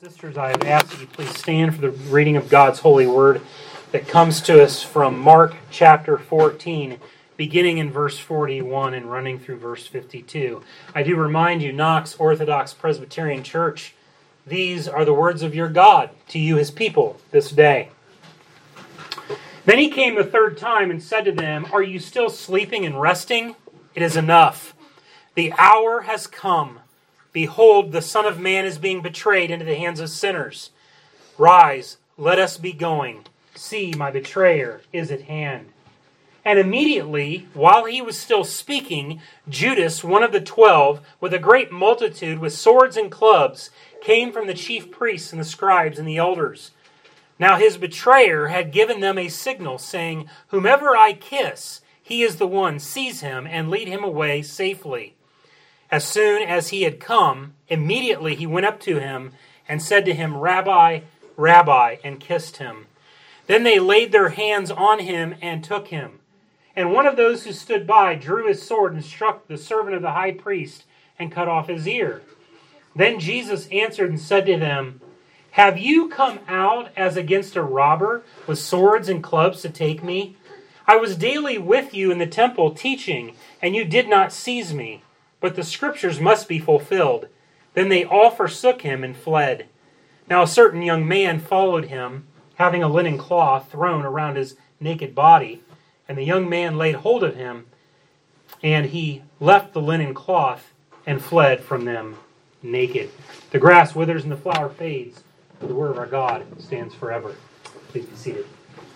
Sisters, I have asked that you please stand for the reading of God's holy word that comes to us from Mark chapter 14, beginning in verse 41 and running through verse 52. I do remind you, Knox Orthodox Presbyterian Church, these are the words of your God to you, his people, this day. Then he came the third time and said to them, "Are you still sleeping and resting? It is enough. The hour has come. Behold, the Son of Man is being betrayed into the hands of sinners. Rise, let us be going. See, my betrayer is at hand." And immediately, while he was still speaking, Judas, one of the 12, with a great multitude with swords and clubs, came from the chief priests and the scribes and the elders. Now his betrayer had given them a signal, saying, "Whomever I kiss, he is the one. Seize him and lead him away safely." As soon as he had come, immediately he went up to him and said to him, "Rabbi, Rabbi," and kissed him. Then they laid their hands on him and took him. And one of those who stood by drew his sword and struck the servant of the high priest and cut off his ear. Then Jesus answered and said to them, "Have you come out as against a robber with swords and clubs to take me? I was daily with you in the temple teaching, and you did not seize me. But the scriptures must be fulfilled." Then they all forsook him and fled. Now a certain young man followed him, having a linen cloth thrown around his naked body. And the young man laid hold of him, and he left the linen cloth and fled from them naked. The grass withers and the flower fades, but the word of our God stands forever. Please be seated.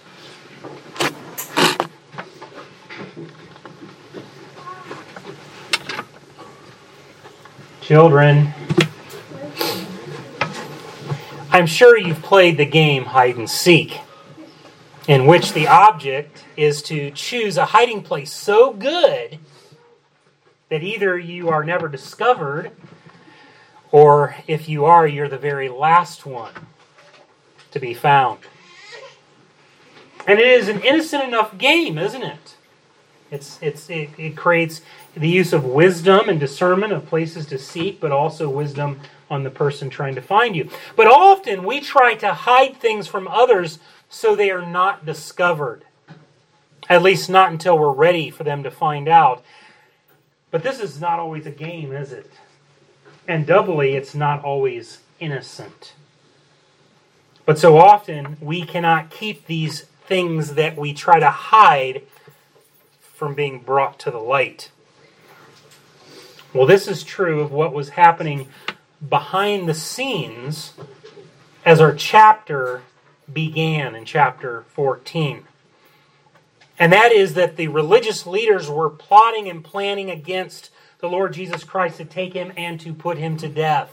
Children, I'm sure you've played the game hide and seek, in which the object is to choose a hiding place so good that either you are never discovered, or if you are, you're the very last one to be found. And it is an innocent enough game, isn't it? It creates the use of wisdom and discernment of places to seek, but also wisdom on the person trying to find you. But often we try to hide things from others so they are not discovered. At least not until we're ready for them to find out. But this is not always a game, is it? And doubly, it's not always innocent. But so often we cannot keep these things that we try to hide from being brought to the light. Well, this is true of what was happening behind the scenes as our chapter began in chapter 14. And that is that the religious leaders were plotting and planning against the Lord Jesus Christ to take him and to put him to death.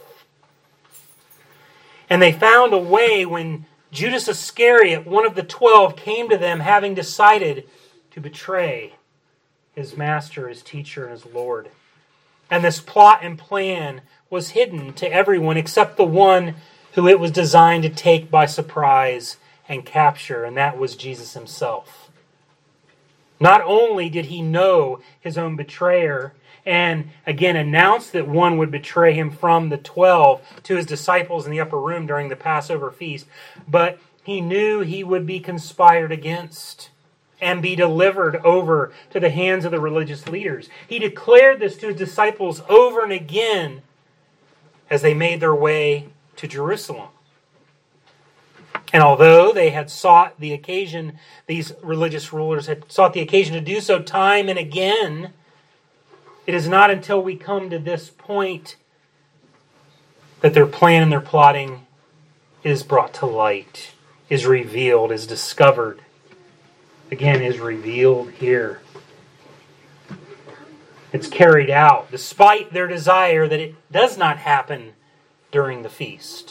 And they found a way when Judas Iscariot, one of the 12, came to them having decided to betray his master, his teacher, and his Lord. And this plot and plan was hidden to everyone except the one who it was designed to take by surprise and capture, and that was Jesus himself. Not only did he know his own betrayer, and again announced that one would betray him from the 12 to his disciples in the upper room during the Passover feast, but he knew he would be conspired against and be delivered over to the hands of the religious leaders. He declared this to his disciples over and again as they made their way to Jerusalem. And although they had sought the occasion, these religious rulers had sought the occasion to do so time and again, it is not until we come to this point that their plan and their plotting is brought to light, is revealed, is discovered. Again, is revealed here. It's carried out, despite their desire that it does not happen during the feast.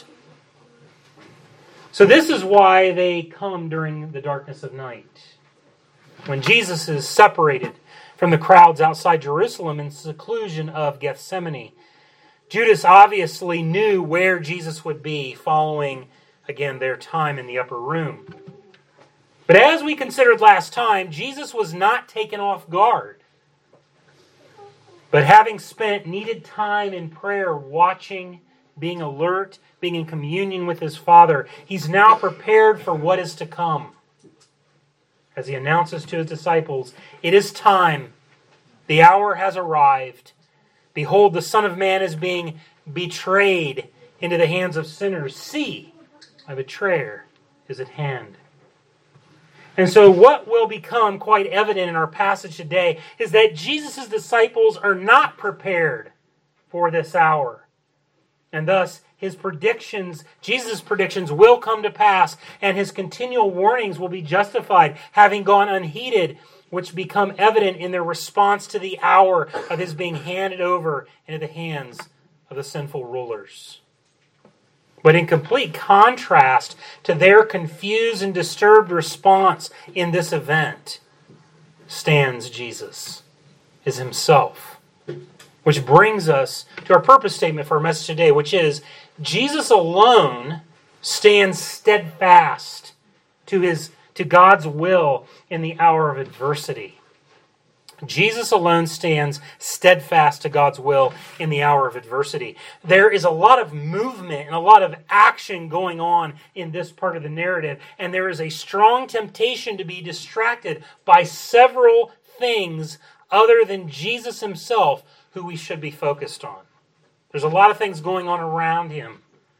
So this is why they come during the darkness of night, when Jesus is separated from the crowds outside Jerusalem in seclusion of Gethsemane. Judas obviously knew where Jesus would be following, again, their time in the upper room. But as we considered last time, Jesus was not taken off guard. But having spent needed time in prayer, watching being alert, being in communion with his Father. He's now prepared for what is to come. As he announces to his disciples, "It is time. The hour has arrived. Behold, the Son of Man is being betrayed into the hands of sinners. See, my betrayer is at hand." And so what will become quite evident in our passage today is that Jesus' disciples are not prepared for this hour. And thus, Jesus' predictions will come to pass, and his continual warnings will be justified, having gone unheeded, which become evident in their response to the hour of his being handed over into the hands of the sinful rulers. But in complete contrast to their confused and disturbed response in this event stands Jesus, is himself. Which brings us to our purpose statement for our message today, which is, Jesus alone stands steadfast to God's will in the hour of adversity. Jesus alone stands steadfast to God's will in the hour of adversity. There is a lot of movement and a lot of action going on in this part of the narrative, and there is a strong temptation to be distracted by several things other than Jesus himself, who we should be focused on. There's a lot of things going on around him.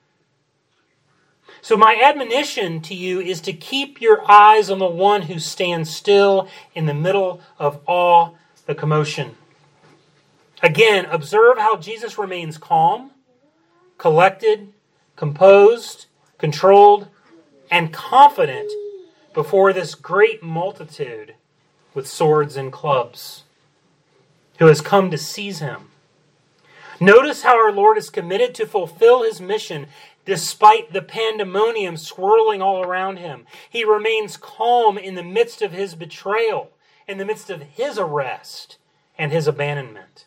So my admonition to you is to keep your eyes on the one who stands still in the middle of all the commotion. Again, observe how Jesus remains calm, collected, composed, controlled, and confident before this great multitude with swords and clubs who has come to seize him. Notice how our Lord is committed to fulfill his mission despite the pandemonium swirling all around him. He remains calm in the midst of his betrayal, in the midst of his arrest and his abandonment.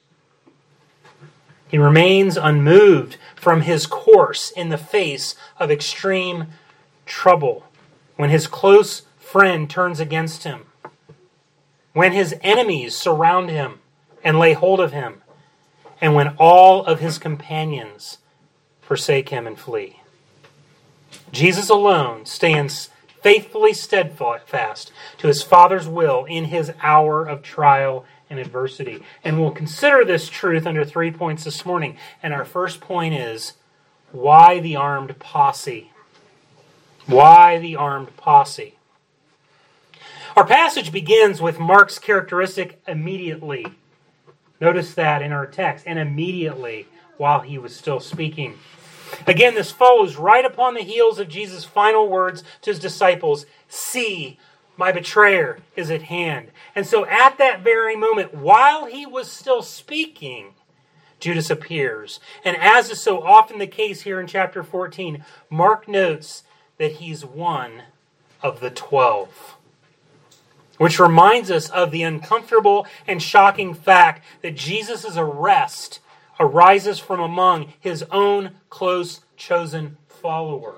He remains unmoved from his course in the face of extreme trouble, when his close friend turns against him, when his enemies surround him and lay hold of him, and when all of his companions forsake him and flee. Jesus alone stands faithfully steadfast to his Father's will in his hour of trial and adversity. And we'll consider this truth under 3 points this morning. And our first point is, why the armed posse? Why the armed posse? Our passage begins with Mark's characteristic immediately. Notice that in our text, and immediately while he was still speaking. Again, this follows right upon the heels of Jesus' final words to his disciples, "See, my betrayer is at hand." And so at that very moment, while he was still speaking, Judas appears. And as is so often the case here in chapter 14, Mark notes that he's one of the 12. Which reminds us of the uncomfortable and shocking fact that Jesus' arrest arises from among his own close chosen follower.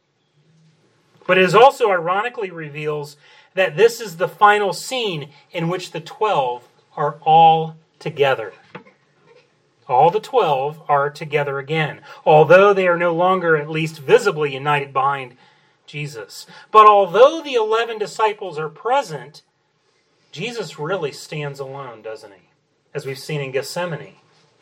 But it also ironically reveals that this is the final scene in which the 12 are all together. All the 12 are together again, although they are no longer at least visibly united behind Jesus. But although the 11 disciples are present, Jesus really stands alone, doesn't he? As we've seen in Gethsemane.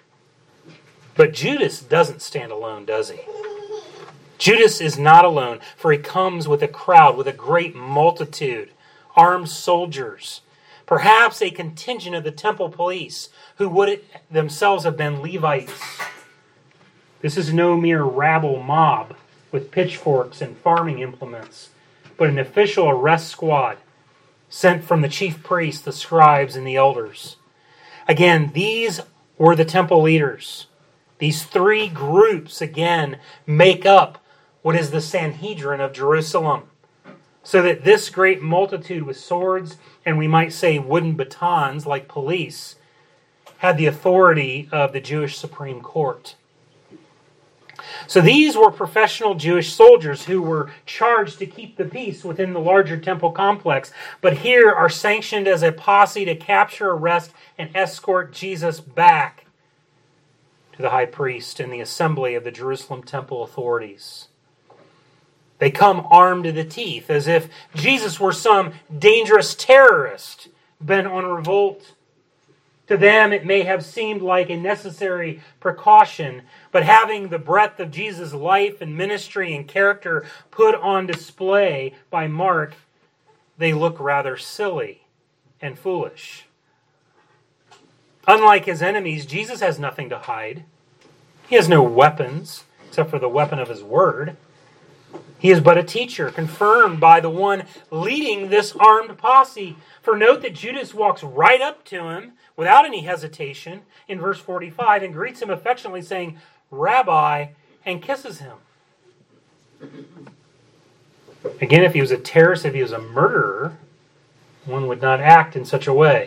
But Judas doesn't stand alone, does he? Judas is not alone, for he comes with a crowd, with a great multitude, armed soldiers, perhaps a contingent of the temple police, who would themselves have been Levites. This is no mere rabble mob with pitchforks and farming implements, but an official arrest squad sent from the chief priests, the scribes, and the elders. Again, these were the temple leaders. These three groups, again, make up what is the Sanhedrin of Jerusalem. So that this great multitude with swords, and we might say wooden batons like police, had the authority of the Jewish Supreme Court. So these were professional Jewish soldiers who were charged to keep the peace within the larger temple complex, but here are sanctioned as a posse to capture, arrest, and escort Jesus back to the high priest and the assembly of the Jerusalem temple authorities. They come armed to the teeth, as if Jesus were some dangerous terrorist bent on revolt. To them, it may have seemed like a necessary precaution, but having the breadth of Jesus' life and ministry and character put on display by Mark, they look rather silly and foolish. Unlike his enemies, Jesus has nothing to hide. He has no weapons, except for the weapon of his word. He is but a teacher, confirmed by the one leading this armed posse. For note that Judas walks right up to him without any hesitation in verse 45 and greets him affectionately, saying, "Rabbi," and kisses him. Again, if he was a terrorist, if he was a murderer, one would not act in such a way.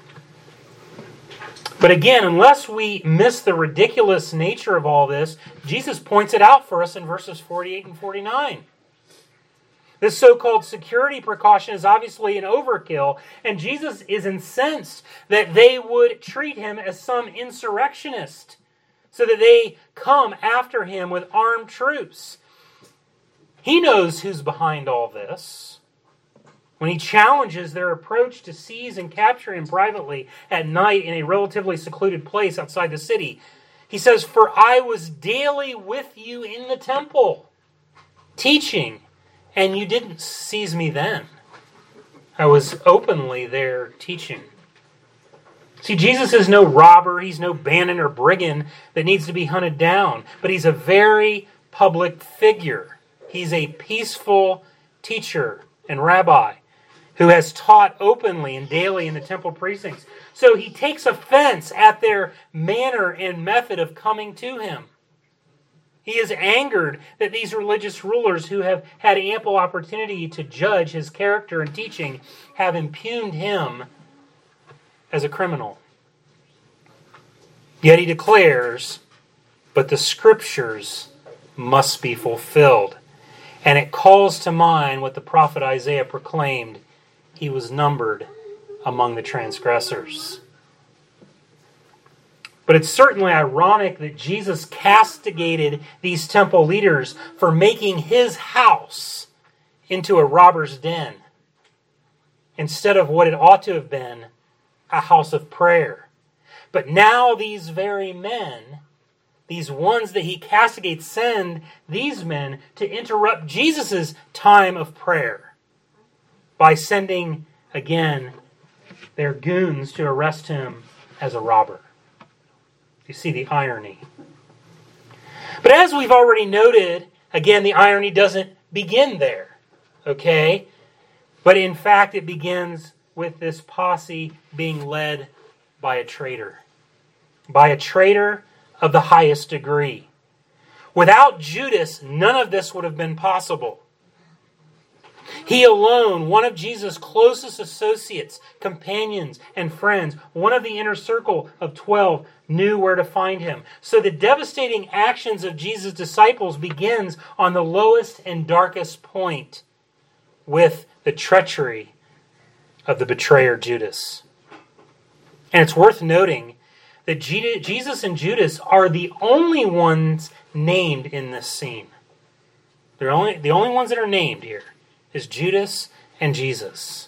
But again, unless we miss the ridiculous nature of all this, Jesus points it out for us in verses 48 and 49. This so-called security precaution is obviously an overkill, and Jesus is incensed that they would treat him as some insurrectionist, so that they come after him with armed troops. He knows who's behind all this. When he challenges their approach to seize and capture him privately at night in a relatively secluded place outside the city, he says, "For I was daily with you in the temple, teaching, and you didn't seize me then. I was openly there teaching." See, Jesus is no robber, he's no bandit or brigand that needs to be hunted down, but he's a very public figure. He's a peaceful teacher and rabbi who has taught openly and daily in the temple precincts. So he takes offense at their manner and method of coming to him. He is angered that these religious rulers who have had ample opportunity to judge his character and teaching have impugned him as a criminal. Yet he declares, "But the Scriptures must be fulfilled." And it calls to mind what the prophet Isaiah proclaimed: he was numbered among the transgressors. But it's certainly ironic that Jesus castigated these temple leaders for making his house into a robber's den, instead of what it ought to have been, a house of prayer. But now these very men, these ones that he castigates, send these men to interrupt Jesus' time of prayer by sending, again, their goons to arrest him as a robber. You see the irony. But as we've already noted, again, the irony doesn't begin there, okay? But in fact, it begins with this posse being led by a traitor of the highest degree. Without Judas, none of this would have been possible. He alone, one of Jesus' closest associates, companions, and friends, one of the inner circle of 12, knew where to find him. So the devastating actions of Jesus' disciples begins on the lowest and darkest point with the treachery of the betrayer Judas. And it's worth noting that Jesus and Judas are the only ones named in this scene. The only ones that are named here is Judas and Jesus.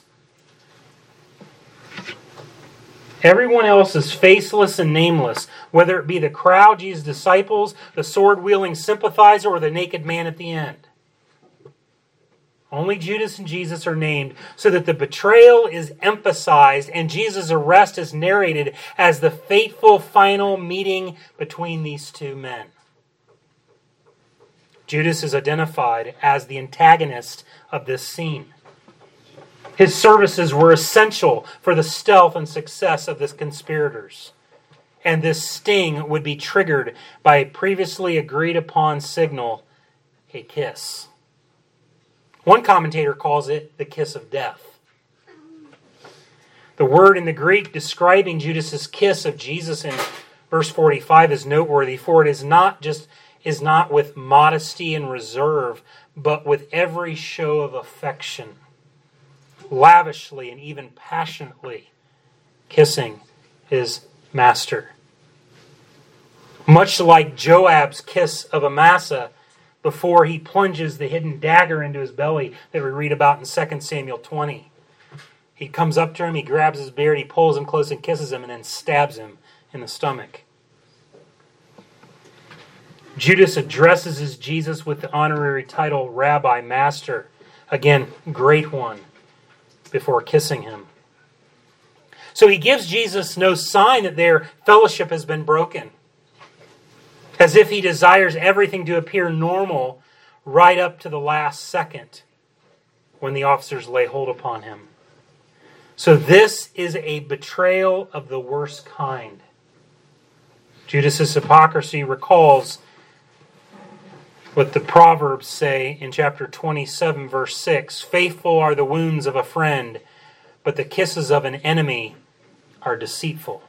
Everyone else is faceless and nameless, whether it be the crowd, Jesus' disciples, the sword-wielding sympathizer, or the naked man at the end. Only Judas and Jesus are named so that the betrayal is emphasized and Jesus' arrest is narrated as the fateful final meeting between these two men. Judas is identified as the antagonist of this scene. His services were essential for the stealth and success of the conspirators. And this sting would be triggered by a previously agreed upon signal, a kiss. One commentator calls it the kiss of death. The word in the Greek describing Judas's kiss of Jesus in verse 45 is noteworthy, for it is not with modesty and reserve, but with every show of affection, lavishly and even passionately kissing his master. Much like Joab's kiss of Amasa before he plunges the hidden dagger into his belly that we read about in 2 Samuel 20. He comes up to him, he grabs his beard, he pulls him close and kisses him, and then stabs him in the stomach. Judas addresses Jesus with the honorary title Rabbi, Master. Again, great one, before kissing him. So he gives Jesus no sign that their fellowship has been broken, as if he desires everything to appear normal right up to the last second when the officers lay hold upon him. So this is a betrayal of the worst kind. Judas's hypocrisy recalls what the Proverbs say in chapter 27, verse 6. Faithful are the wounds of a friend, but the kisses of an enemy are deceitful.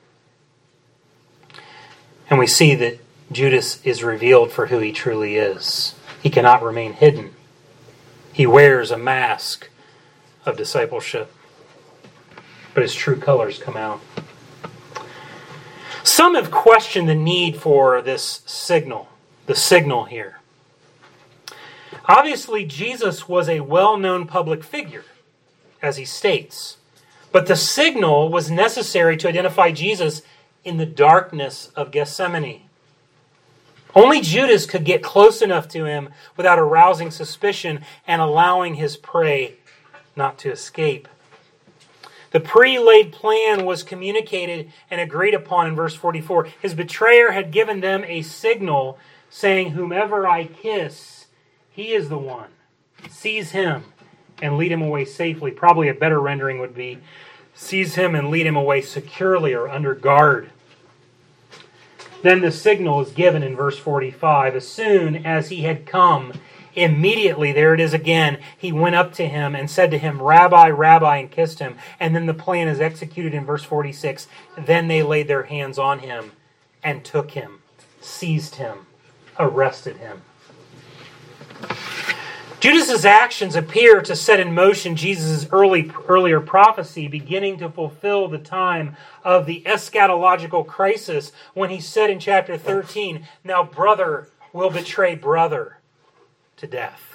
And we see that Judas is revealed for who he truly is. He cannot remain hidden. He wears a mask of discipleship, but his true colors come out. Some have questioned the need for this signal, the signal here. Obviously, Jesus was a well-known public figure, as he states. But the signal was necessary to identify Jesus in the darkness of Gethsemane. Only Judas could get close enough to him without arousing suspicion and allowing his prey not to escape. The pre-laid plan was communicated and agreed upon in verse 44. His betrayer had given them a signal saying, "Whomever I kiss, he is the one. Seize him and lead him away safely." Probably a better rendering would be, "Seize him and lead him away securely or under guard." Then the signal is given in verse 45. As soon as he had come, immediately, there it is again, he went up to him and said to him, "Rabbi, Rabbi," and kissed him. And then the plan is executed in verse 46. Then they laid their hands on him and took him, seized him, arrested him. Judas's actions appear to set in motion Jesus' earlier prophecy, beginning to fulfill the time of the eschatological crisis when he said in chapter 13, "Now brother will betray brother to death."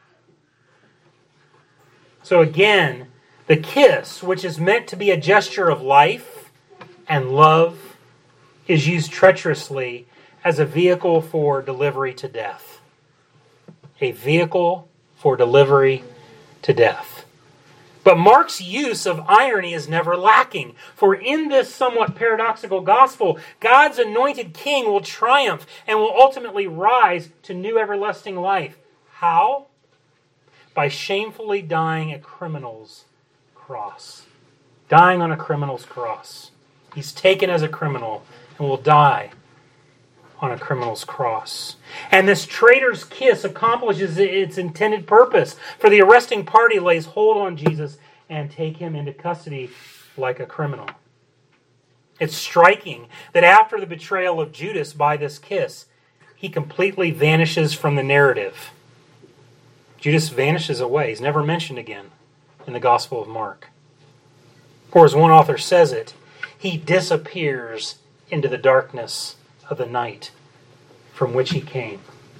So again, the kiss, which is meant to be a gesture of life and love, is used treacherously as a vehicle for delivery to death. A vehicle for delivery to death. But Mark's use of irony is never lacking. For in this somewhat paradoxical gospel, God's anointed king will triumph and will ultimately rise to new everlasting life. How? By shamefully dying a criminal's cross. Dying on a criminal's cross. He's taken as a criminal and will die on a criminal's cross. And this traitor's kiss accomplishes its intended purpose, for the arresting party lays hold on Jesus and take him into custody like a criminal. It's striking that after the betrayal of Judas by this kiss, he completely vanishes from the narrative. Judas vanishes away. He's never mentioned again in the Gospel of Mark. Or as one author says it, he disappears into the darkness of the night from which he came.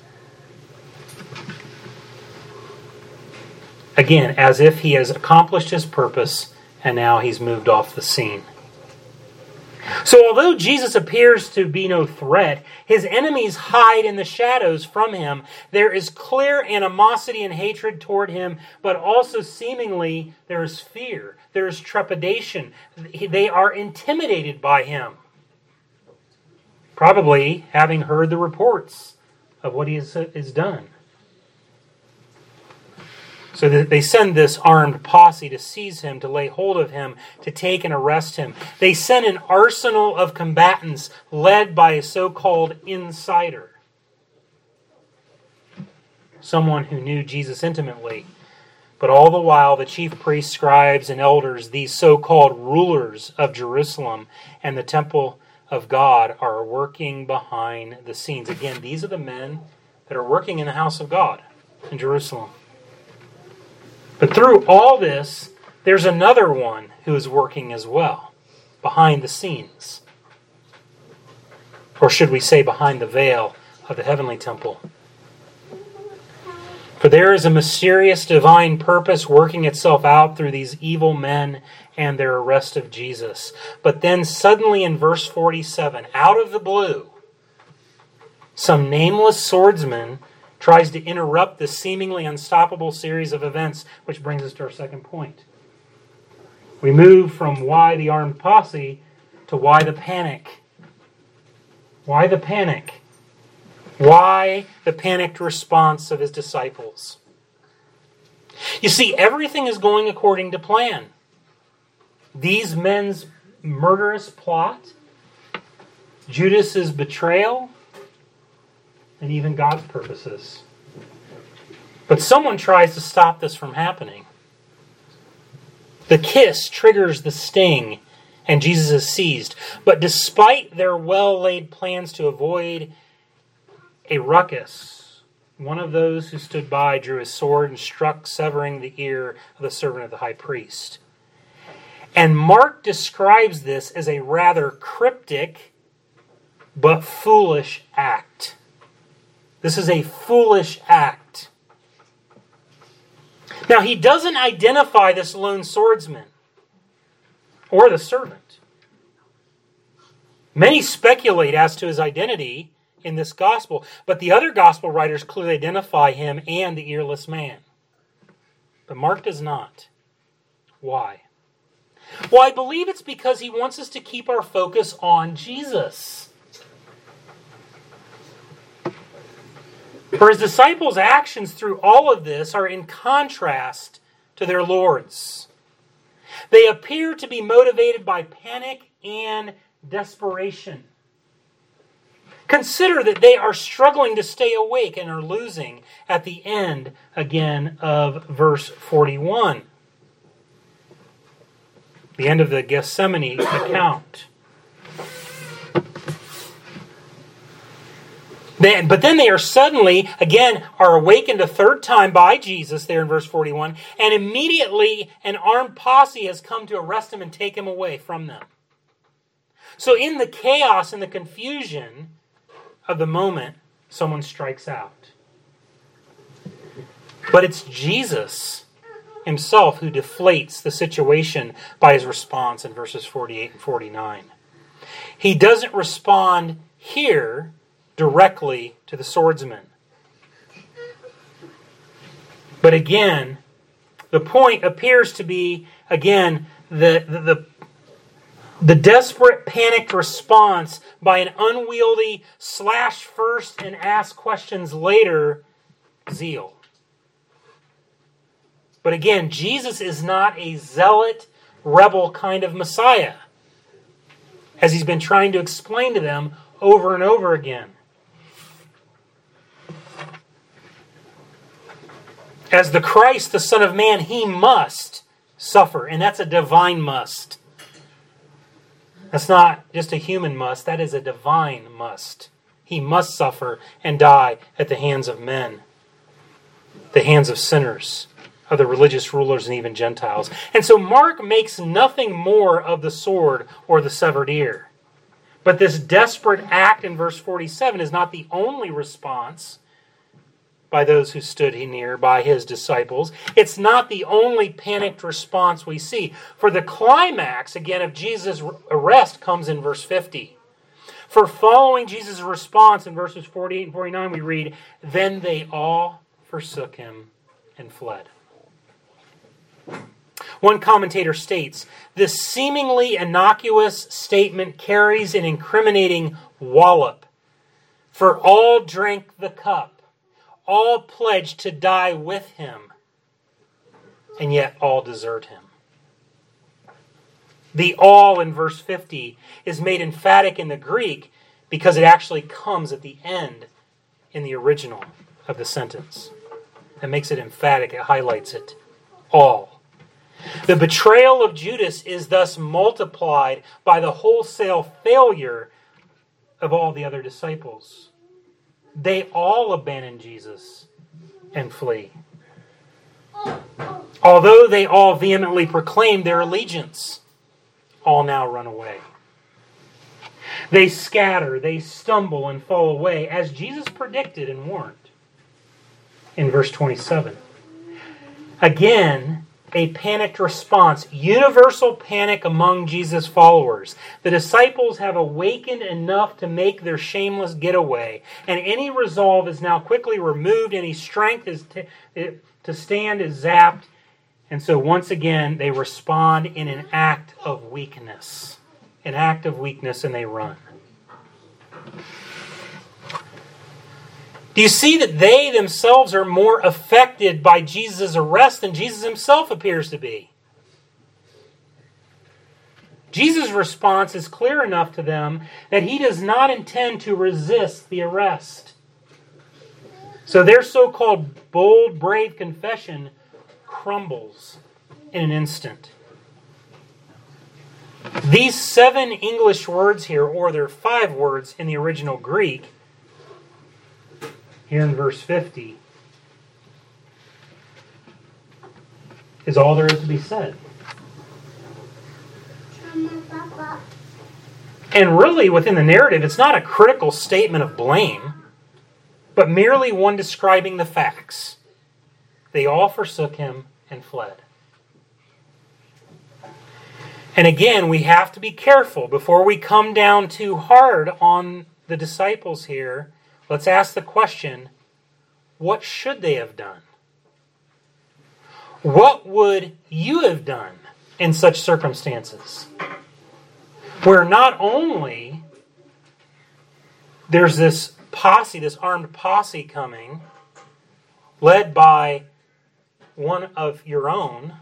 Again, as if he has accomplished his purpose and now he's moved off the scene. So although Jesus appears to be no threat, his enemies hide in the shadows from him. There is clear animosity and hatred toward him, but also seemingly there is fear. There is trepidation. They are intimidated by him. Probably having heard the reports of what he has done. So they send this armed posse to seize him, to lay hold of him, to take and arrest him. They send an arsenal of combatants led by a so-called insider. Someone who knew Jesus intimately. But all the while, the chief priests, scribes, and elders, these so-called rulers of Jerusalem and the temple of God, are working behind the scenes. Again, these are the men that are working in the house of God in Jerusalem. But through all this, there's another one who is working as well, behind the scenes. Or should we say behind the veil of the heavenly temple? For there is a mysterious divine purpose working itself out through these evil men and their arrest of Jesus. But then suddenly in verse 47, out of the blue, some nameless swordsman tries to interrupt this seemingly unstoppable series of events, which brings us to our second point. We move from why the armed posse to why the panic. Why the panic? Why the panicked response of his disciples? You see, everything is going according to plan. These men's murderous plot, Judas's betrayal, and even God's purposes. But someone tries to stop this from happening. The kiss triggers the sting, and Jesus is seized. But despite their well-laid plans to avoid a ruckus, one of those who stood by drew his sword and struck, severing the ear of the servant of the high priest. And Mark describes this as a rather cryptic but foolish act. This is a foolish act. Now, he doesn't identify this lone swordsman or the servant. Many speculate as to his identity in this gospel, but the other gospel writers clearly identify him and the earless man. But Mark does not. Why? Well, I believe it's because he wants us to keep our focus on Jesus. For his disciples' actions through all of this are in contrast to their Lord's. They appear to be motivated by panic and desperation. Consider that they are struggling to stay awake and are losing at the end again of verse 41. The end of the Gethsemane account. But then they are suddenly, again, are awakened a third time by Jesus there in verse 41, and immediately an armed posse has come to arrest him and take him away from them. So in the chaos and the confusion of the moment, someone strikes out. But it's Jesus himself who deflates the situation by his response in verses 48 and 49. He doesn't respond here directly to the swordsman. But again, the point appears to be, again, the desperate, panicked response by an unwieldy slash first and ask questions later zeal. But again, Jesus is not a zealot, rebel kind of Messiah, as he's been trying to explain to them over and over again. As the Christ, the Son of Man, he must suffer. And that's a divine must. That's not just a human must. That is a divine must. He must suffer and die at the hands of men. The hands of sinners, of the religious rulers, and even Gentiles. And so Mark makes nothing more of the sword or the severed ear. But this desperate act in verse 47 is not the only response by those who stood near, by his disciples. It's not the only panicked response we see. For the climax, again, of Jesus' arrest comes in verse 50. For following Jesus' response in verses 48 and 49, we read, "Then they all forsook him and fled." One commentator states, this seemingly innocuous statement carries an incriminating wallop. For all drank the cup. All pledged to die with him, and yet all desert him. The all in verse 50 is made emphatic in the Greek because it actually comes at the end in the original of the sentence. That makes it emphatic, it highlights it. All. The betrayal of Judas is thus multiplied by the wholesale failure of all the other disciples. They all abandon Jesus and flee. Although they all vehemently proclaim their allegiance, all now run away. They scatter, they stumble, and fall away, as Jesus predicted and warned in verse 27. Again, a panicked response, universal panic among Jesus' followers. The disciples have awakened enough to make their shameless getaway, and any resolve is now quickly removed, any strength is to stand is zapped, and so once again they respond in an act of weakness. An act of weakness, and they run. Do you see that they themselves are more affected by Jesus' arrest than Jesus himself appears to be? Jesus' response is clear enough to them that he does not intend to resist the arrest. So their so-called bold, brave confession crumbles in an instant. These 7 English words here, or there are 5 words in the original Greek, here in verse 50, is all there is to be said. And really, within the narrative, it's not a critical statement of blame, but merely one describing the facts. They all forsook him and fled. And again, we have to be careful before we come down too hard on the disciples here. Let's ask the question, what should they have done? What would you have done in such circumstances? Where not only there's this posse, this armed posse coming, led by one of your own,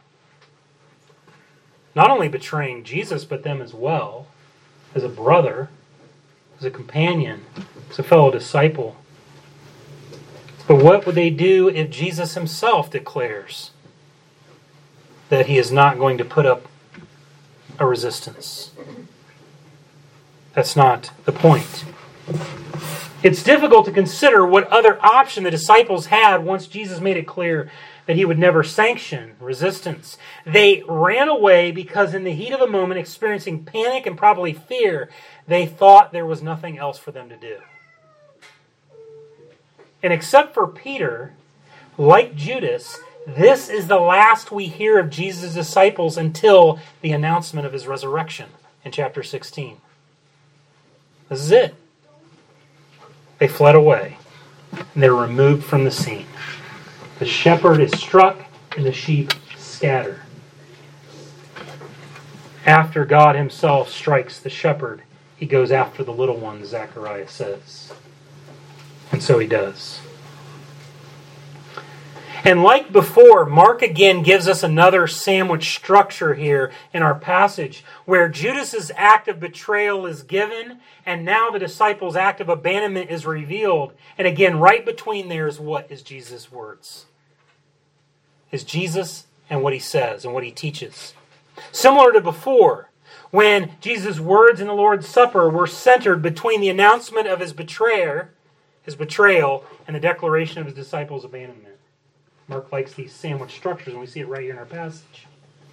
not only betraying Jesus, but them as well, as a brother, as a companion, as a fellow disciple. But what would they do if Jesus himself declares that he is not going to put up a resistance? That's not the point. It's difficult to consider what other option the disciples had once Jesus made it clear that he would never sanction resistance. They ran away because in the heat of the moment, experiencing panic and probably fear, they thought there was nothing else for them to do. And except for Peter, like Judas, this is the last we hear of Jesus' disciples until the announcement of his resurrection in chapter 16. This is it. They fled away, and they're removed from the scene. The shepherd is struck, and the sheep scatter. After God himself strikes the shepherd, he goes after the little ones, Zechariah says. And so he does. And like before, Mark again gives us another sandwich structure here in our passage, where Judas' act of betrayal is given, and now the disciples' act of abandonment is revealed. And again, right between there is what is Jesus' words. Is Jesus and what he says and what he teaches. Similar to before, when Jesus' words in the Lord's Supper were centered between the announcement of his betrayal, and the declaration of his disciples' abandonment. Mark likes these sandwich structures, and we see it right here in our passage.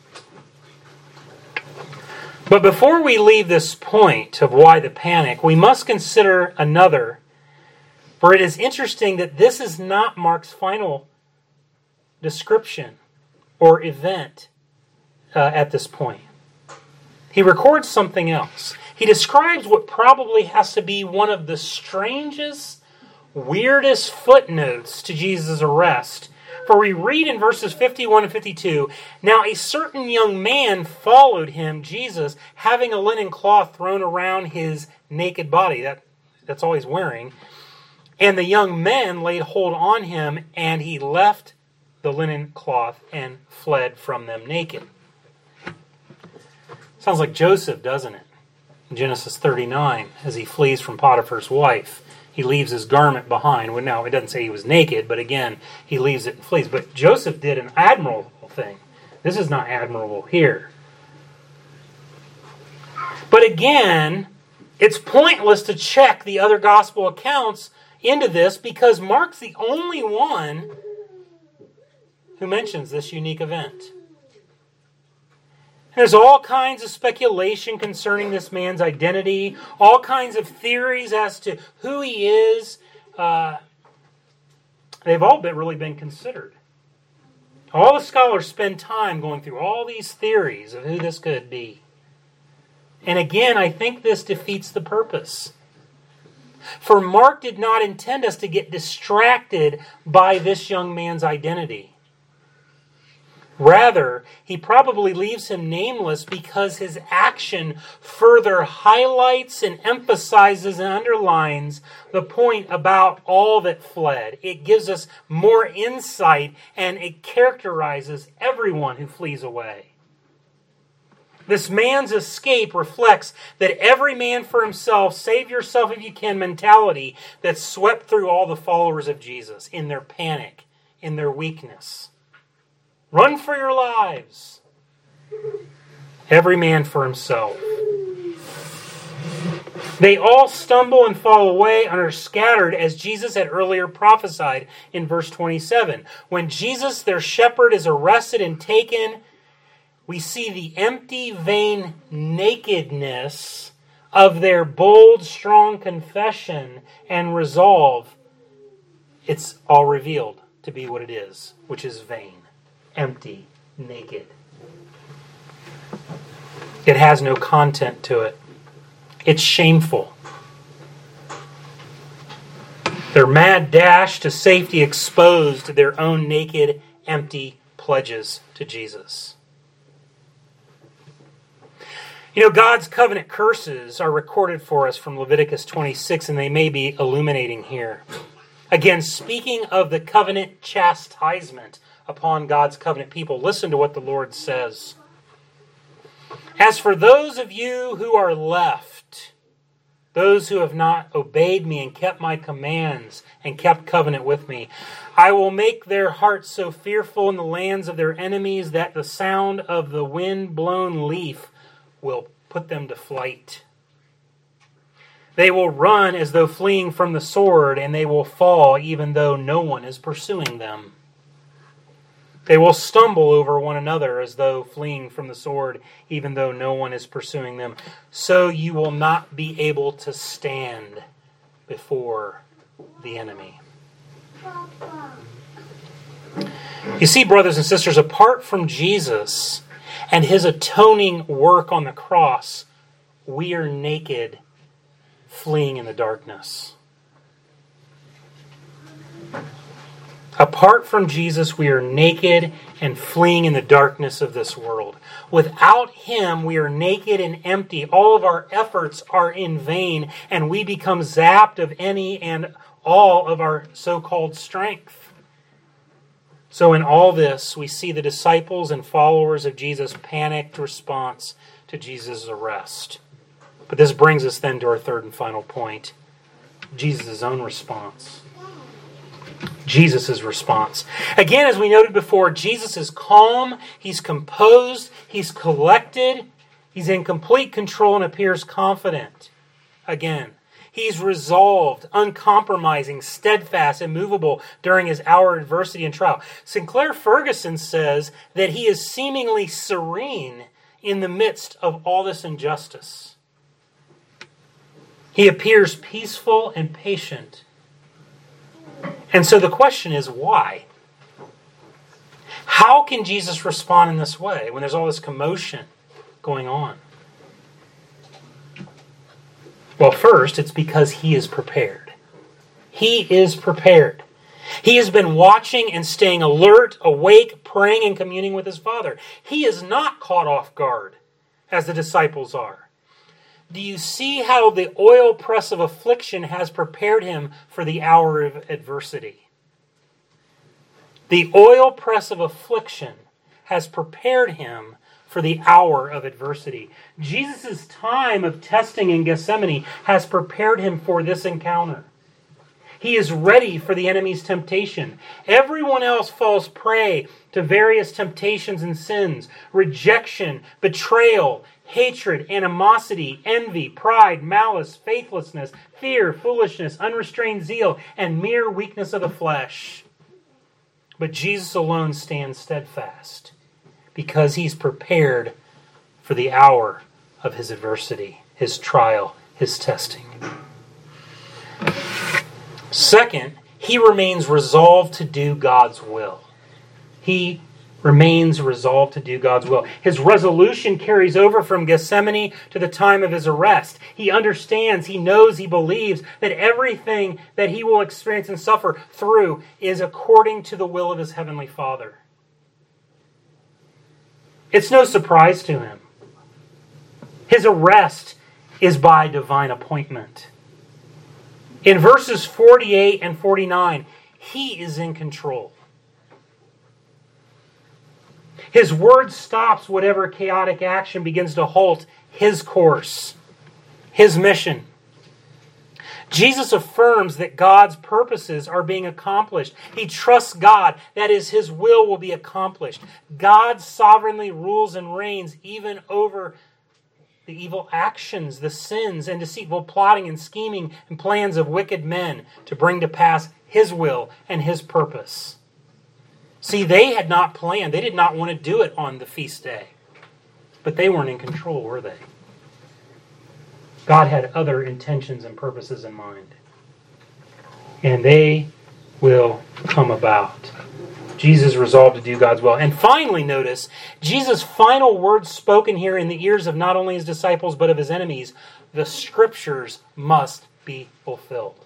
But before we leave this point of why the panic, we must consider another, for it is interesting that this is not Mark's final description or event at this point. He records something else. He describes what probably has to be one of the strangest, weirdest footnotes to Jesus' arrest. For we read in verses 51 and 52, "Now a certain young man followed him, Jesus, having a linen cloth thrown around his naked body." That's all he's wearing. "And the young men laid hold on him, and he left the linen cloth and fled from them naked." Sounds like Joseph, doesn't it? In Genesis 39, as he flees from Potiphar's wife. He leaves his garment behind. Well, now, it doesn't say he was naked, but again, he leaves it and flees. But Joseph did an admirable thing. This is not admirable here. But again, it's pointless to check the other gospel accounts into this because Mark's the only one who mentions this unique event. There's all kinds of speculation concerning this man's identity, all kinds of theories as to who he is. They've all really been considered. All the scholars spend time going through all these theories of who this could be. And again, I think this defeats the purpose. For Mark did not intend us to get distracted by this young man's identity. Rather, he probably leaves him nameless because his action further highlights and emphasizes and underlines the point about all that fled. It gives us more insight and it characterizes everyone who flees away. This man's escape reflects that every man for himself, save yourself if you can mentality that swept through all the followers of Jesus in their panic, in their weakness. Run for your lives. Every man for himself. They all stumble and fall away and are scattered as Jesus had earlier prophesied in verse 27. When Jesus, their shepherd, is arrested and taken, we see the empty, vain nakedness of their bold, strong confession and resolve. It's all revealed to be what it is, which is vain. Empty, naked. It has no content to it. It's shameful. Their mad dash to safety exposed their own naked, empty pledges to Jesus. You know, God's covenant curses are recorded for us from Leviticus 26, and they may be illuminating here. Again, speaking of the covenant chastisement upon God's covenant people, listen to what the Lord says. As for those of you who are left, those who have not obeyed me and kept my commands and kept covenant with me, I will make their hearts so fearful in the lands of their enemies that the sound of the wind-blown leaf will put them to flight. They will run as though fleeing from the sword, and they will fall even though no one is pursuing them. They will stumble over one another as though fleeing from the sword, even though no one is pursuing them. So you will not be able to stand before the enemy. You see, brothers and sisters, apart from Jesus and his atoning work on the cross, we are naked, fleeing in the darkness. Apart from Jesus, we are naked and fleeing in the darkness of this world. Without him, we are naked and empty. All of our efforts are in vain, and we become zapped of any and all of our so-called strength. So in all this, we see the disciples and followers of Jesus' panicked response to Jesus' arrest. But this brings us then to our third and final point, Jesus' own response. Jesus' response. Again, as we noted before, Jesus is calm, he's composed, he's collected, he's in complete control and appears confident. Again, he's resolved, uncompromising, steadfast, immovable during his hour of adversity and trial. Sinclair Ferguson says that he is seemingly serene in the midst of all this injustice. He appears peaceful and patient. And so the question is, why? How can Jesus respond in this way when there's all this commotion going on? Well, first, it's because he is prepared. He is prepared. He has been watching and staying alert, awake, praying and communing with his Father. He is not caught off guard, as the disciples are. Do you see how the oil press of affliction has prepared him for the hour of adversity? The oil press of affliction has prepared him for the hour of adversity. Jesus' time of testing in Gethsemane has prepared him for this encounter. He is ready for the enemy's temptation. Everyone else falls prey to various temptations and sins, rejection, betrayal, hatred, animosity, envy, pride, malice, faithlessness, fear, foolishness, unrestrained zeal, and mere weakness of the flesh. But Jesus alone stands steadfast because he's prepared for the hour of his adversity, his trial, his testing. Second, he remains resolved to do God's will. He remains resolved to do God's will. His resolution carries over from Gethsemane to the time of his arrest. He understands, he knows, he believes that everything that he will experience and suffer through is according to the will of his heavenly Father. It's no surprise to him. His arrest is by divine appointment. In verses 48 and 49, he is in control. His word stops whatever chaotic action begins to halt his course, his mission. Jesus affirms that God's purposes are being accomplished. He trusts God, that is, his will be accomplished. God sovereignly rules and reigns even over the evil actions, the sins, and deceitful plotting and scheming and plans of wicked men to bring to pass his will and his purpose. See, they had not planned. They did not want to do it on the feast day. But they weren't in control, were they? God had other intentions and purposes in mind. And they will come about. Jesus resolved to do God's will. And finally, notice, Jesus' final words spoken here in the ears of not only his disciples, but of his enemies, the Scriptures must be fulfilled.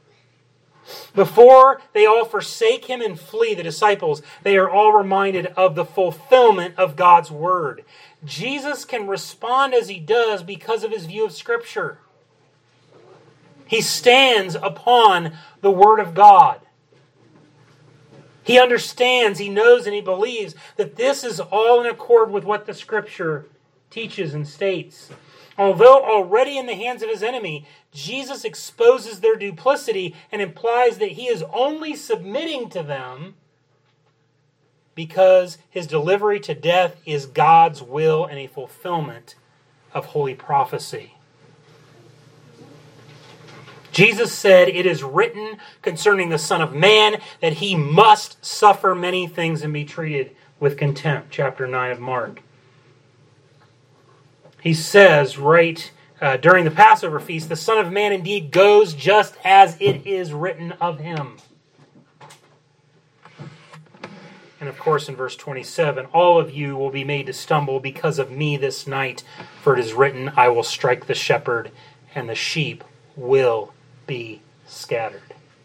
Before they all forsake him and flee, the disciples, they are all reminded of the fulfillment of God's word. Jesus can respond as he does because of his view of Scripture. He stands upon the word of God. He understands, he knows, and he believes that this is all in accord with what the Scripture teaches and states. Although already in the hands of his enemy, Jesus exposes their duplicity and implies that he is only submitting to them because his delivery to death is God's will and a fulfillment of holy prophecy. Jesus said, "It is written concerning the Son of Man that he must suffer many things and be treated with contempt." Chapter 9 of Mark. He says during the Passover feast, the Son of Man indeed goes just as it is written of him. And of course in verse 27, all of you will be made to stumble because of me this night, for it is written, I will strike the shepherd, and the sheep will be scattered.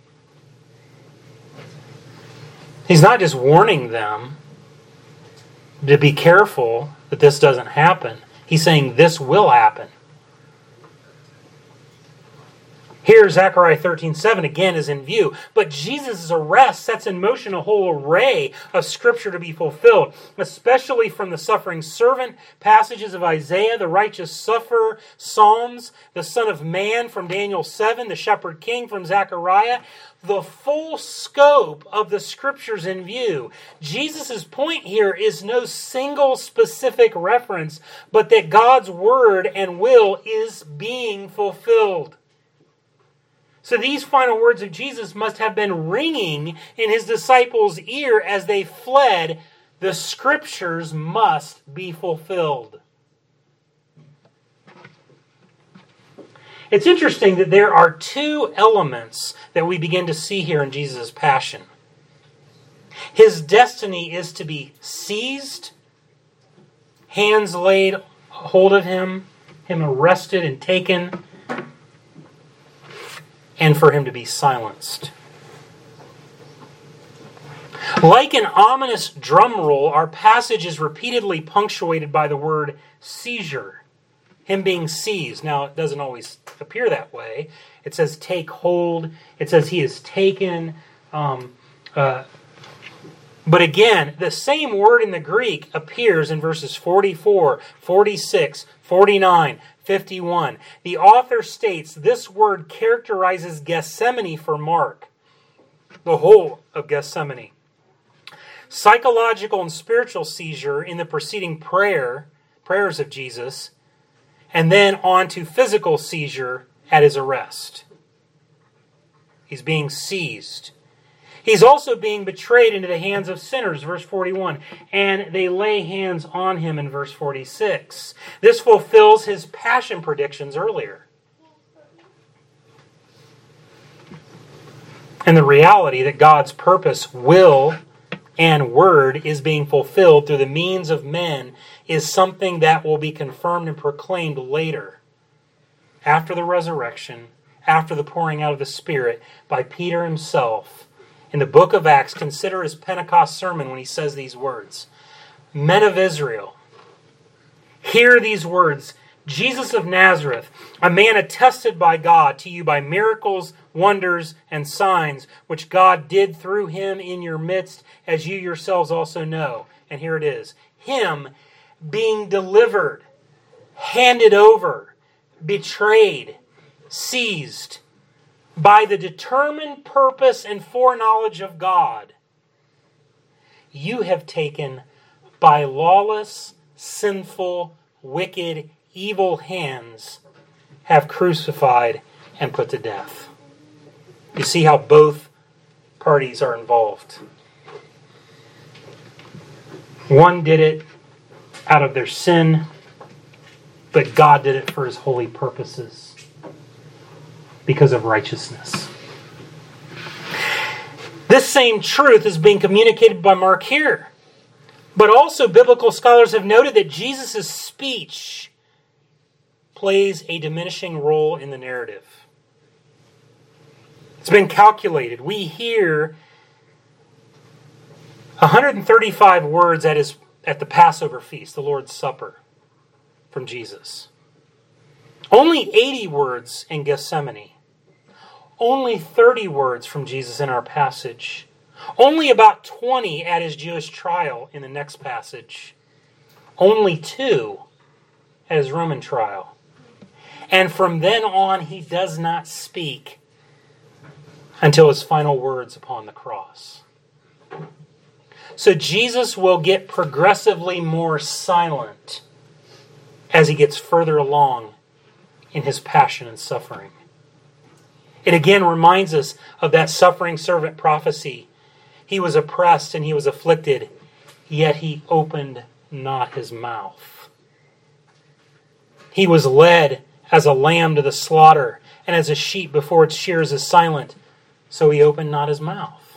He's not just warning them to be careful that this doesn't happen. He's saying this will happen. Here, Zechariah 13:7 again is in view. But Jesus' arrest sets in motion a whole array of Scripture to be fulfilled, especially from the suffering servant passages of Isaiah, the righteous sufferer, Psalms, the Son of Man from Daniel 7, the Shepherd King from Zechariah. The full scope of the Scriptures in view. Jesus' point here is no single specific reference, but that God's word and will is being fulfilled. So these final words of Jesus must have been ringing in his disciples' ear as they fled. The Scriptures must be fulfilled. It's interesting that there are two elements that we begin to see here in Jesus' passion. His destiny is to be seized, hands laid hold of him arrested and taken, and for him to be silenced. Like an ominous drum roll, our passage is repeatedly punctuated by the word seizure. Him being seized. Now, it doesn't always appear that way. It says take hold. It says he is taken. But again, the same word in the Greek appears in verses 44, 46, 49, 51. The author states this word characterizes Gethsemane for Mark, the whole of Gethsemane. Psychological and spiritual seizure in the preceding prayers of Jesus, and then on to physical seizure at his arrest. He's being seized. He's also being betrayed into the hands of sinners, verse 41. And they lay hands on him in verse 46. This fulfills his passion predictions earlier. And the reality that God's purpose, will, and word is being fulfilled through the means of men is something that will be confirmed and proclaimed later, after the resurrection, after the pouring out of the Spirit, by Peter himself. In the book of Acts, consider his Pentecost sermon when he says these words. Men of Israel, hear these words. Jesus of Nazareth, a man attested by God to you by miracles, wonders, and signs, which God did through him in your midst, as you yourselves also know. And here it is. Him being delivered, handed over, betrayed, seized, by the determined purpose and foreknowledge of God, you have taken by lawless, sinful, wicked, evil hands, have crucified and put to death. You see how both parties are involved. One did it out of their sin, but God did it for his holy purposes, because of righteousness. This same truth is being communicated by Mark here. But also biblical scholars have noted that Jesus' speech plays a diminishing role in the narrative. It's been calculated. We hear 135 words at the Passover feast, the Lord's Supper, from Jesus. Only 80 words in Gethsemane. Only 30 words from Jesus in our passage. Only about 20 at his Jewish trial in the next passage. Only 2 at his Roman trial. And from then on, he does not speak until his final words upon the cross. So Jesus will get progressively more silent as he gets further along in his passion and suffering. It again reminds us of that suffering servant prophecy. He was oppressed and he was afflicted, yet he opened not his mouth. He was led as a lamb to the slaughter, and as a sheep before its shears is silent, so he opened not his mouth.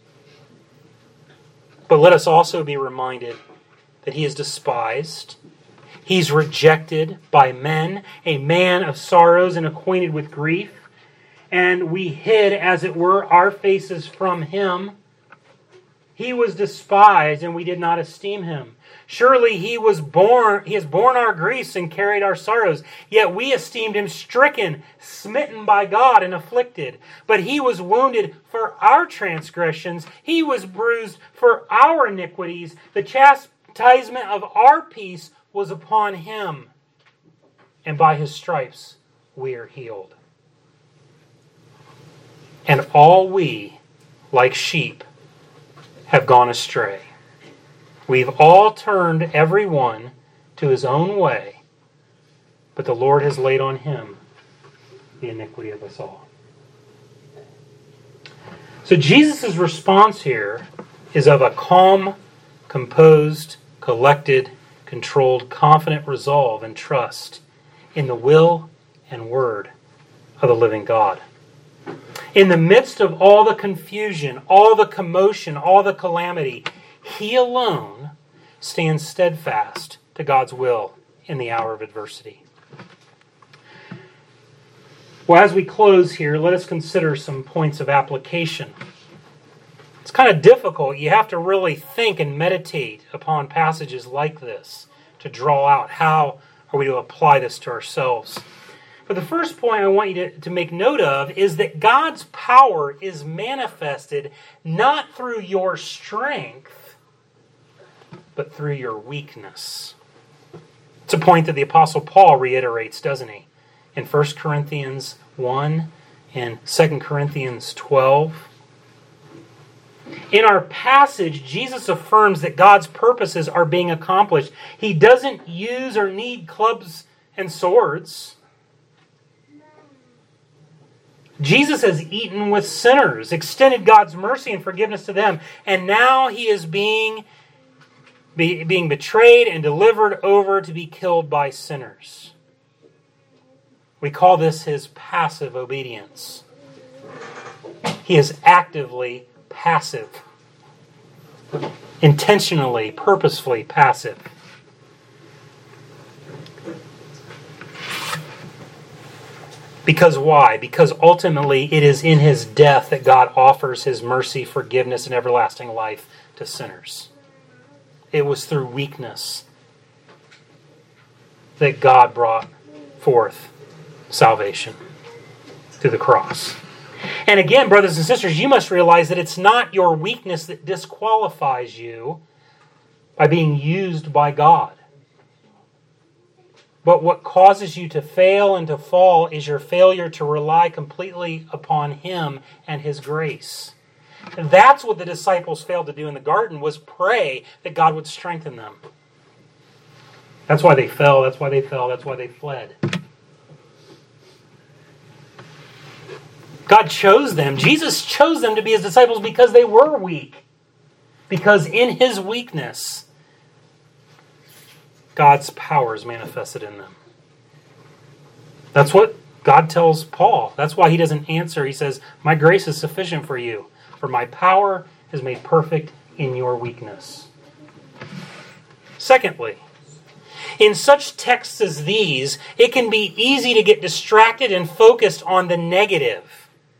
But let us also be reminded that he is despised. He's rejected by men, a man of sorrows and acquainted with grief. And we hid, as it were, our faces from him. He was despised, and we did not esteem him. Surely he has borne our griefs and carried our sorrows. Yet we esteemed him stricken, smitten by God, and afflicted. But he was wounded for our transgressions. He was bruised for our iniquities. The chastisement of our peace was upon him. And by his stripes we are healed. And all we, like sheep, have gone astray. We've all turned every one to his own way, but the Lord has laid on him the iniquity of us all. So Jesus' response here is of a calm, composed, collected, controlled, confident resolve and trust in the will and word of the living God. In the midst of all the confusion, all the commotion, all the calamity, he alone stands steadfast to God's will in the hour of adversity. Well, as we close here, let us consider some points of application. It's kind of difficult. You have to really think and meditate upon passages like this to draw out how are we to apply this to ourselves. But the first point I want you to make note of is that God's power is manifested not through your strength, but through your weakness. It's a point that the Apostle Paul reiterates, doesn't he? In 1 Corinthians 1 and 2 Corinthians 12. In our passage, Jesus affirms that God's purposes are being accomplished. He doesn't use or need clubs and swords. Jesus has eaten with sinners, extended God's mercy and forgiveness to them, and now he is being betrayed and delivered over to be killed by sinners. We call this his passive obedience. He is actively passive. Intentionally, purposefully passive. Because why? Because ultimately it is in his death that God offers his mercy, forgiveness, and everlasting life to sinners. It was through weakness that God brought forth salvation through the cross. And again, brothers and sisters, you must realize that it's not your weakness that disqualifies you by being used by God. But what causes you to fail and to fall is your failure to rely completely upon him and his grace. And that's what the disciples failed to do in the garden, was pray that God would strengthen them. That's why they fell, that's why they fled. God chose them. Jesus chose them to be his disciples because they were weak. Because in his weakness, God's power is manifested in them. That's what God tells Paul. That's why he doesn't answer. He says, my grace is sufficient for you, for my power is made perfect in your weakness. Secondly, in such texts as these, it can be easy to get distracted and focused on the negative.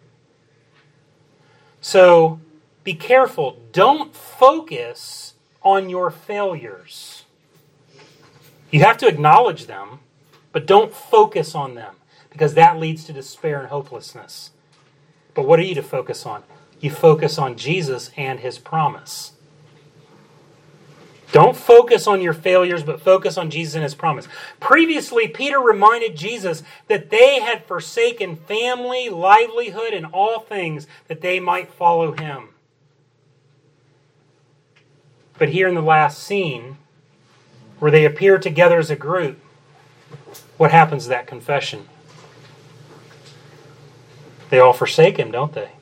So, be careful. Don't focus on your failures. You have to acknowledge them, but don't focus on them, because that leads to despair and hopelessness. But what are you to focus on? You focus on Jesus and his promise. Don't focus on your failures, but focus on Jesus and his promise. Previously, Peter reminded Jesus that they had forsaken family, livelihood, and all things that they might follow him. But here in the last scene, where they appear together as a group, what happens to that confession? They all forsake him, don't they?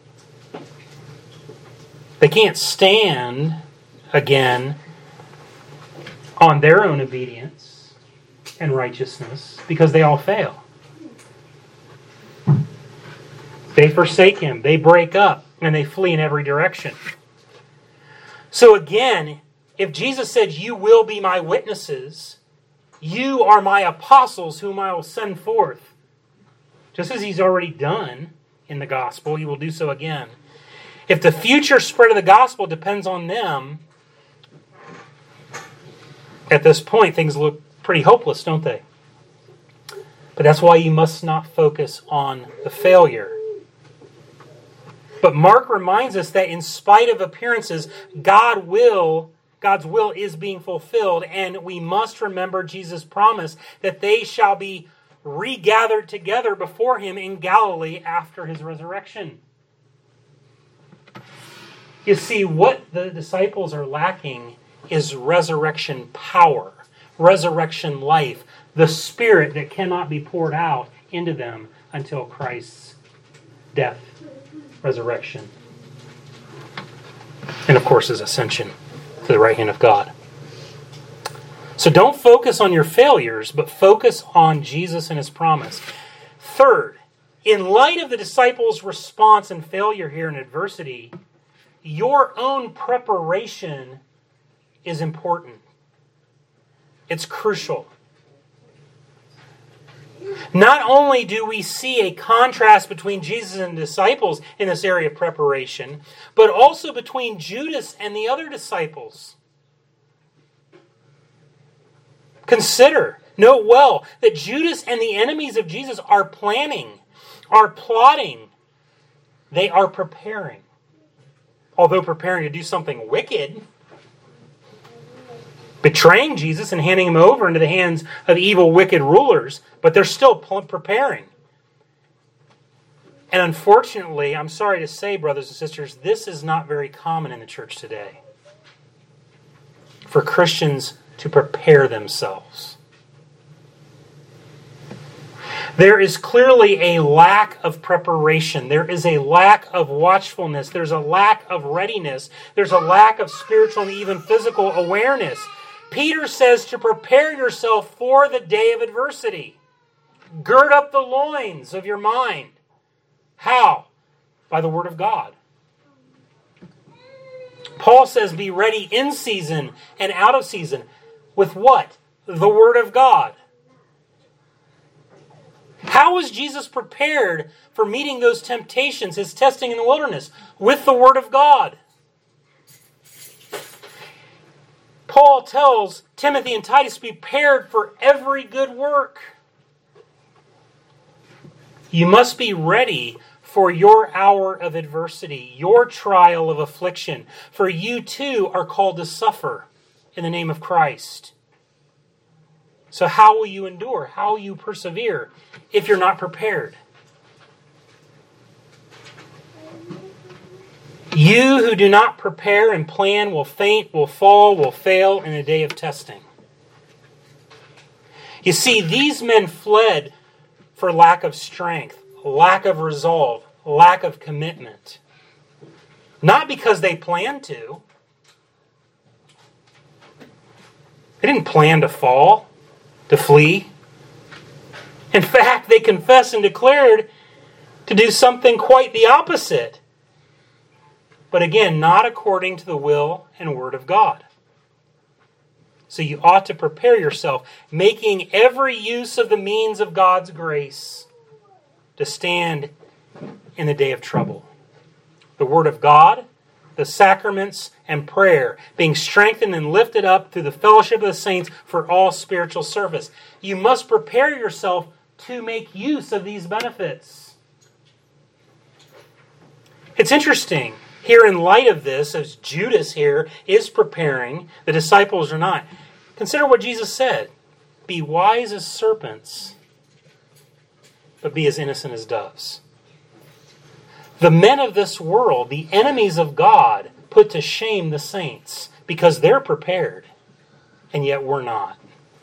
They can't stand again on their own obedience and righteousness because they all fail. They forsake him, they break up, and they flee in every direction. So again, if Jesus said, you will be my witnesses, you are my apostles whom I will send forth, just as he's already done in the gospel, he will do so again. If the future spread of the gospel depends on them, at this point, things look pretty hopeless, don't they? But that's why you must not focus on the failure. But Mark reminds us that in spite of appearances, God's will is being fulfilled, and we must remember Jesus' promise that they shall be regathered together before him in Galilee after his resurrection. You see, what the disciples are lacking is resurrection power, resurrection life, the Spirit that cannot be poured out into them until Christ's death, resurrection, and of course his ascension to the right hand of God. So don't focus on your failures, but focus on Jesus and his promise. Third, in light of the disciples' response and failure here in adversity, your own preparation is important. It's crucial. Not only do we see a contrast between Jesus and the disciples in this area of preparation, but also between Judas and the other disciples. Consider, note well, that Judas and the enemies of Jesus are planning, are plotting, they are preparing. Although preparing to do something wicked, betraying Jesus and handing him over into the hands of evil, wicked rulers, but they're still preparing. And unfortunately, I'm sorry to say, brothers and sisters, this is not very common in the church today. For Christians to prepare themselves. There is clearly a lack of preparation. There is a lack of watchfulness. There's a lack of readiness. There's a lack of spiritual and even physical awareness. Peter says to prepare yourself for the day of adversity. Gird up the loins of your mind. How? By the Word of God. Paul says be ready in season and out of season. With what? The Word of God. How was Jesus prepared for meeting those temptations, his testing in the wilderness? With the Word of God. Paul tells Timothy and Titus to be prepared for every good work. You must be ready for your hour of adversity, your trial of affliction. For you too are called to suffer in the name of Christ. So how will you endure? How will you persevere if you're not prepared? You who do not prepare and plan will faint, will fall, will fail in a day of testing. You see, these men fled for lack of strength, lack of resolve, lack of commitment. Not because they planned to. They didn't plan to fall, to flee. In fact, they confessed and declared to do something quite the opposite. But again, not according to the will and word of God. So you ought to prepare yourself, making every use of the means of God's grace to stand in the day of trouble. The Word of God, the sacraments, and prayer, being strengthened and lifted up through the fellowship of the saints for all spiritual service. You must prepare yourself to make use of these benefits. It's interesting, here in light of this, as Judas here is preparing, the disciples are not. Consider what Jesus said. Be wise as serpents, but be as innocent as doves. The men of this world, the enemies of God, put to shame the saints because they're prepared, and yet we're not.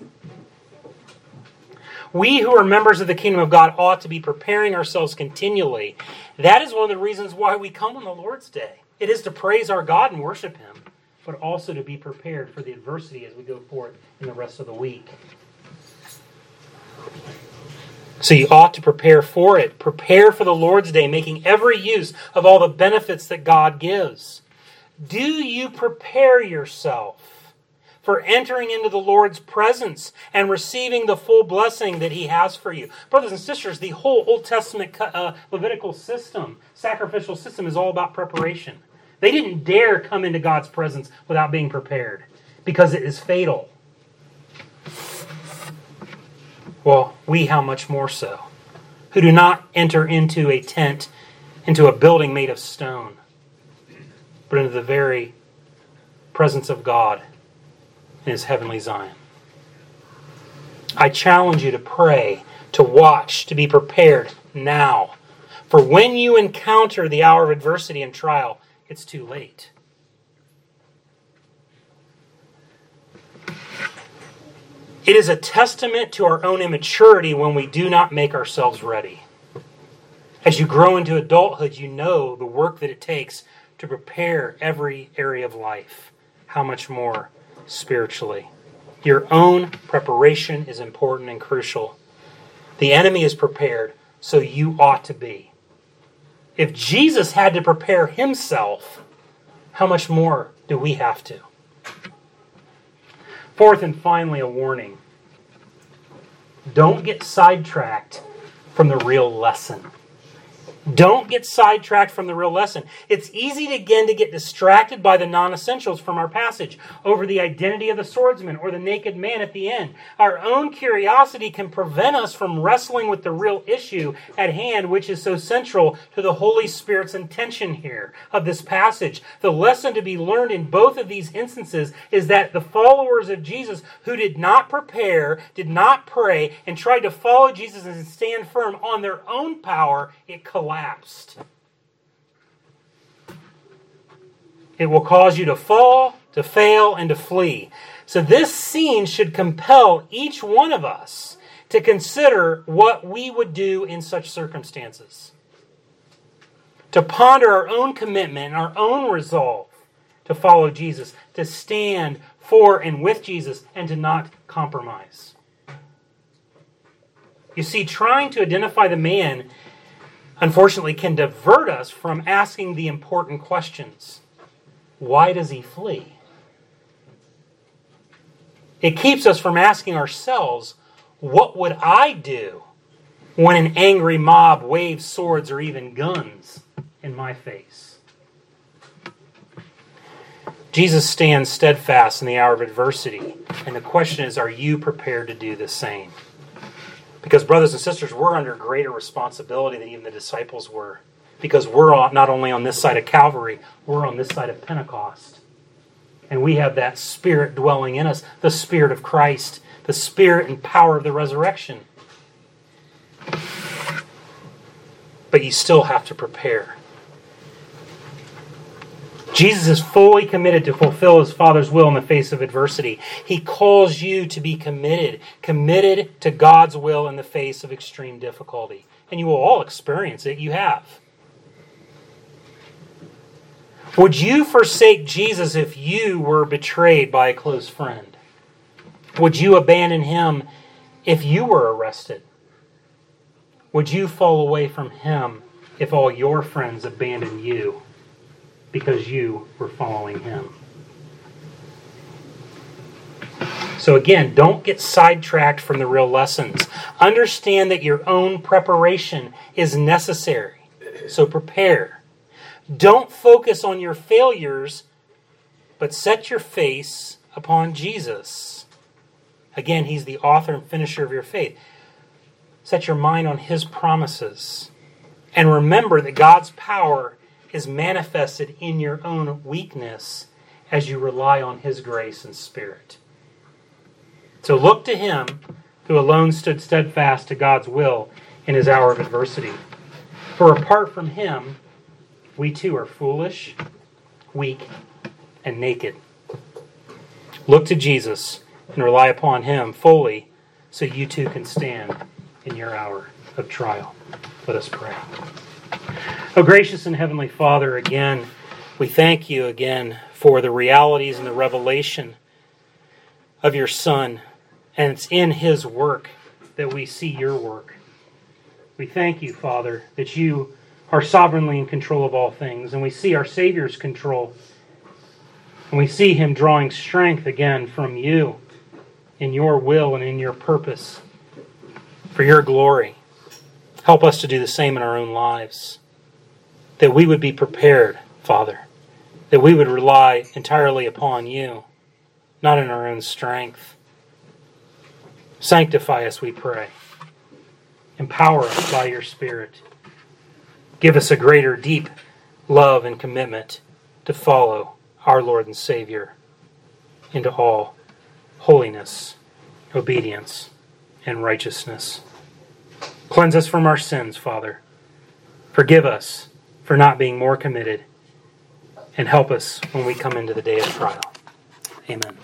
We who are members of the kingdom of God ought to be preparing ourselves continually. That is one of the reasons why we come on the Lord's Day. It is to praise our God and worship Him, but also to be prepared for the adversity as we go forth in the rest of the week. So you ought to prepare for it. Prepare for the Lord's Day, making every use of all the benefits that God gives. Do you prepare yourself for entering into the Lord's presence and receiving the full blessing that He has for you? Brothers and sisters, the whole Old Testament Levitical system, sacrificial system, is all about preparation. They didn't dare come into God's presence without being prepared because it is fatal. Well, we how much more so, who do not enter into a tent, into a building made of stone, but into the very presence of God in His heavenly Zion. I challenge you to pray, to watch, to be prepared now. For when you encounter the hour of adversity and trial, it's too late. It is a testament to our own immaturity when we do not make ourselves ready. As you grow into adulthood, you know the work that it takes to prepare every area of life. How much more spiritually? Your own preparation is important and crucial. The enemy is prepared, so you ought to be. If Jesus had to prepare Himself, how much more do we have to? Fourth and finally, a warning. Don't get sidetracked from the real lesson. Don't get sidetracked from the real lesson. It's easy again to get distracted by the non-essentials from our passage over the identity of the swordsman or the naked man at the end. Our own curiosity can prevent us from wrestling with the real issue at hand, which is so central to the Holy Spirit's intention here of this passage. The lesson to be learned in both of these instances is that the followers of Jesus who did not prepare, did not pray, and tried to follow Jesus and stand firm on their own power, it collapsed. It will cause you to fall, to fail, and to flee. So this scene should compel each one of us to consider what we would do in such circumstances. To ponder our own commitment and our own resolve to follow Jesus, to stand for and with Jesus, and to not compromise. You see, trying to identify the man, unfortunately, can divert us from asking the important questions. Why does he flee? It keeps us from asking ourselves, what would I do when an angry mob waves swords or even guns in my face? Jesus stands steadfast in the hour of adversity. And the question is, are you prepared to do the same? Because brothers and sisters, we're under greater responsibility than even the disciples were. Because we're not only on this side of Calvary, we're on this side of Pentecost. And we have that Spirit dwelling in us, the Spirit of Christ, the Spirit and power of the resurrection. But you still have to prepare. Jesus is fully committed to fulfill his Father's will in the face of adversity. He calls you to be committed to God's will in the face of extreme difficulty. And you will all experience it. You have. Would you forsake Jesus if you were betrayed by a close friend? Would you abandon him if you were arrested? Would you fall away from him if all your friends abandoned you because you were following him? So again, don't get sidetracked from the real lessons. Understand that your own preparation is necessary. So prepare. Don't focus on your failures, but set your face upon Jesus. Again, he's the author and finisher of your faith. Set your mind on his promises. And remember that God's power is manifested in your own weakness as you rely on his grace and Spirit. So look to him who alone stood steadfast to God's will in his hour of adversity. For apart from him, we too are foolish, weak, and naked. Look to Jesus and rely upon him fully so you too can stand in your hour of trial. Let us pray. Oh, gracious and heavenly Father, again, we thank you again for the realities and the revelation of your Son. And it's in his work that we see your work. We thank you, Father, that you are sovereignly in control of all things. And we see our Savior's control. And we see him drawing strength again from you in your will and in your purpose for your glory. Help us to do the same in our own lives. That we would be prepared, Father. That we would rely entirely upon you, not in our own strength. Sanctify us, we pray. Empower us by your Spirit. Give us a greater, deep love and commitment to follow our Lord and Savior into all holiness, obedience, and righteousness. Cleanse us from our sins, Father. Forgive us for not being more committed, and help us when we come into the day of trial. Amen.